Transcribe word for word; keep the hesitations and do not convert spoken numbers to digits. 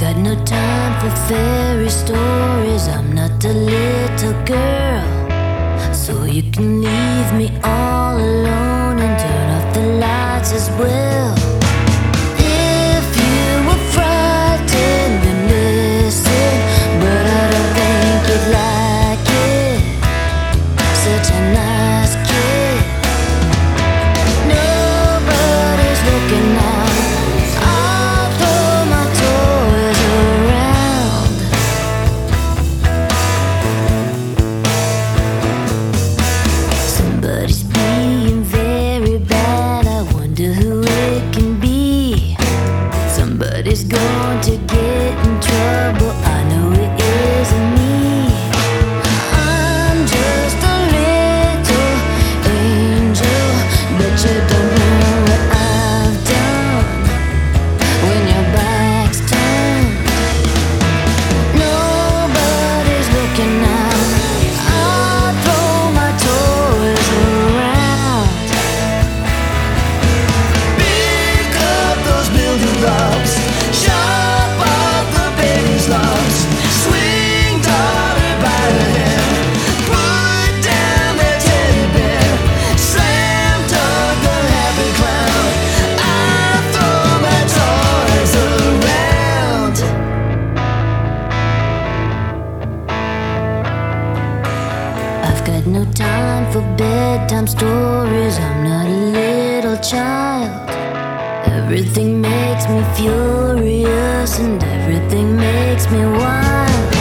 got no time for fairy stories. I'm not a little girl, so you can leave me all alone and turn off the lights as well. If you were frightened, then listen, but I don't think you'd like it. Such a nice kid. Nobody's looking now. I'll throw my toys around. Somebody's being very bad. I wonder who it can be. Somebody's going to get in trouble. I know it isn't me. I'm just a little angel, but you don't know what I've done when your back's turned. Nobody's looking now. I'll throw my toys around. Pick up those building blocks, chop off the baby's locks, swing daughter by the hand, put down that teddy bear, slam dunk the happy clown. I throw my toys around. I've got no time for bedtime stories. I'm not a little child. Everything makes me furious and everything makes me wild.